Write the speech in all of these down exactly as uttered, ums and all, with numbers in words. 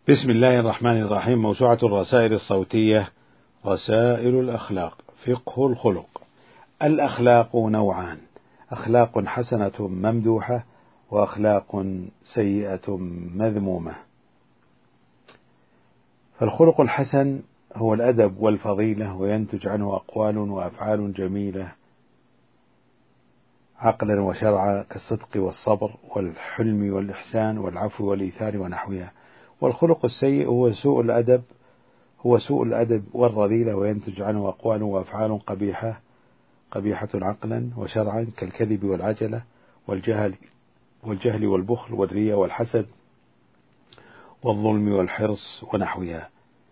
بسم الله الرحمن الرحيم. موسوعة الرسائل الصوتية رسائل الأخلاق. فقه الخلق. الأخلاق نوعان: أخلاق حسنة ممدوحة، وأخلاق سيئة مذمومة. فالخلق الحسن هو الأدب والفضيلة، وينتج عنه أقوال وأفعال جميلة عقلا وشرعا، كالصدق والصبر والحلم والإحسان والعفو والإيثار ونحوها. والخلق السيء هو سوء الأدب هو سوء الأدب والرذيلة، وينتج عنه أقوال وأفعال قبيحة قبيحة عقلا وشرعا، كالكذب والعجلة والجهل والجهل والبخل والرياء والحسد والظلم والحرص ونحوها.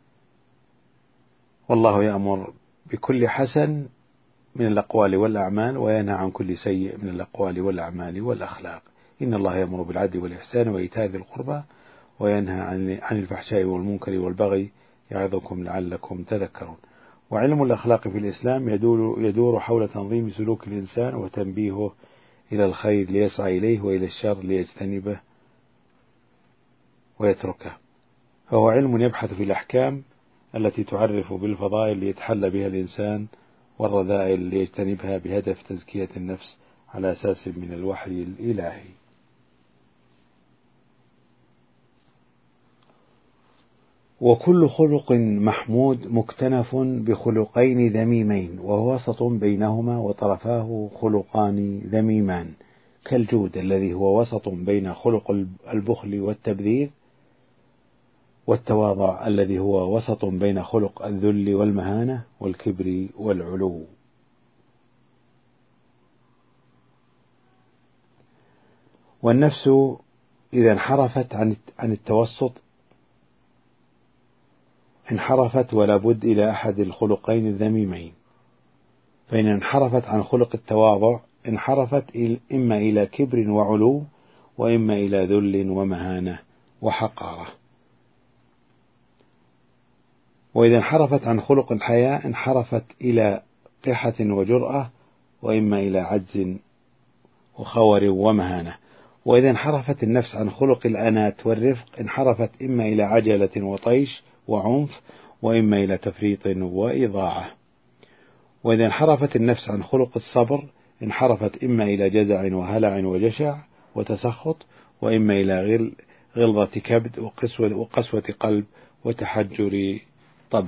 والله يأمر بكل حسن من الأقوال والأعمال، وينهى عن كل سيء من الأقوال والأعمال والأخلاق. إن الله يأمر بالعدل والإحسان وإيتاء ذي القربى، وينهى عن الفحشاء والمنكر والبغي، يعظكم لعلكم تذكرون. وعلم الأخلاق في الإسلام يدور, يدور حول تنظيم سلوك الإنسان وتنبيهه إلى الخير ليسعى إليه، وإلى الشر ليجتنبه ويتركه. فهو علم يبحث في الأحكام التي تعرف بالفضائل ليتحلى بها الإنسان، والرذائل ليجتنبها، بهدف تزكية النفس على أساس من الوحي الإلهي. وكل خلق محمود مكتنف بخلقين ذميمين، وهو وسط بينهما، وطرفاه خلقان ذميمان، كالجود الذي هو وسط بين خلق البخل والتبذير، والتواضع الذي هو وسط بين خلق الذل والمهانة والكبر والعلو. والنفس إذا انحرفت عن التوسط انحرفت ولا بد إلى أحد الخلقين الذميمين. فإن انحرفت عن خلق التواضع انحرفت إما إلى كبر وعلو، وإما إلى ذل ومهانة وحقارة. وإذا انحرفت عن خلق الحياء انحرفت إلى قحة وجرأة، وإما إلى عجز وخور ومهانة. وإذا انحرفت النفس عن خلق الأنات والرفق انحرفت إما إلى عجلة وطيش وعنف، وإما إلى تفريط وإضاعة. وإذا انحرفت النفس عن خلق الصبر انحرفت إما إلى جزع وهلع وجشع وتسخط، وإما إلى غلظة كبد وقسوة, وقسوة قلب وتحجر طبع.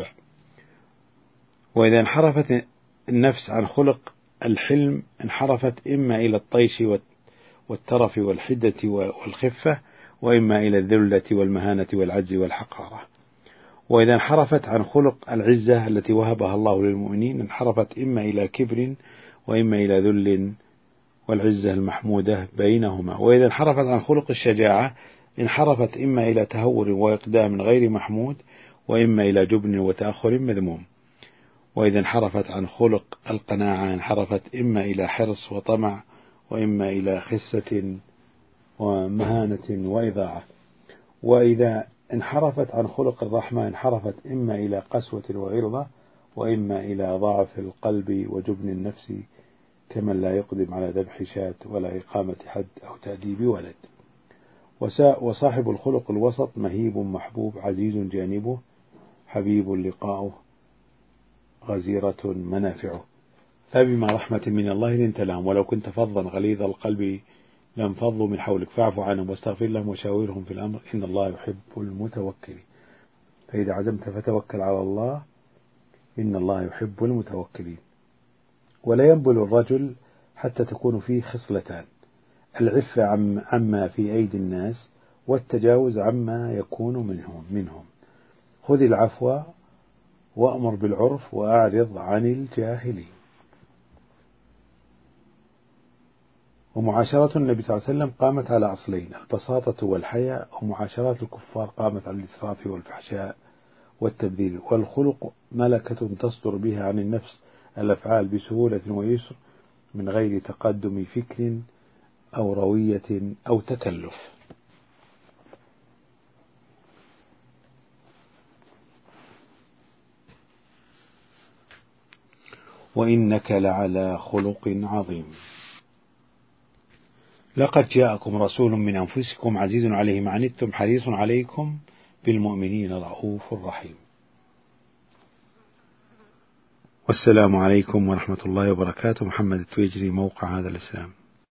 وإذا انحرفت النفس عن خلق الحلم انحرفت إما إلى الطيش والترف والحدة والخفة، وإما إلى الذلة والمهانة والعجز والحقارة. وإذا انحرفت عن خلق العزة التي وهبها الله للمؤمنين انحرفت إما إلى كبر، وإما إلى ذل والعزة المحمودة بينهما. وإذا انحرفت عن خلق الشجاعة انحرفت إما إلى تهور وإقدام غير محمود، وإما إلى جبن وتأخر مذموم. وإذا انحرفت عن خلق القناعة انحرفت إما إلى حرص وطمع، وإما إلى خسة ومهانة وإضاعة. وإذا انحرفت عن خلق الرحمة انحرفت إما إلى قسوة وغلظة، وإما إلى ضعف القلب وجبن النفس، كمن لا يقدم على ذبح شاة ولا إقامة حد أو تأديب ولد. وصاحب الخلق الوسط مهيب محبوب، عزيز جانبه، حبيب لقاؤه، غزيرة منافعه. فبما رحمة من الله لنت لهم، ولو كنت فظا غليظ القلب لانفضوا من حولك، فاعف عنهم واستغفر لهم وشاورهم في الأمر، إن الله يحب المتوكلين. فإذا عزمت فتوكل على الله، إن الله يحب المتوكلين. ولا ينبل الرجل حتى تكون فيه خصلتان: العفة عما في أيدي الناس، والتجاوز عما يكون منهم منهم خذ العفو وأمر بالعرف وأعرض عن الجاهلين. ومعاشرة النبي صلى الله عليه وسلم قامت على أصلين: البساطة والحياء. ومعاشرات الكفار قامت على الإسراف والفحشاء والتبذير. والخلق ملكة تصدر بها عن النفس الأفعال بسهولة ويسر، من غير تقدم فكر أو روية أو تكلف. وإنك لعلى خلق عظيم. لقد جاءكم رسول من أنفسكم عزيز عليه ما عنتم حريص عليكم بالمؤمنين رؤوف رحيم. والسلام عليكم ورحمة الله وبركاته. محمد التويجري، موقع هذا الإسلام.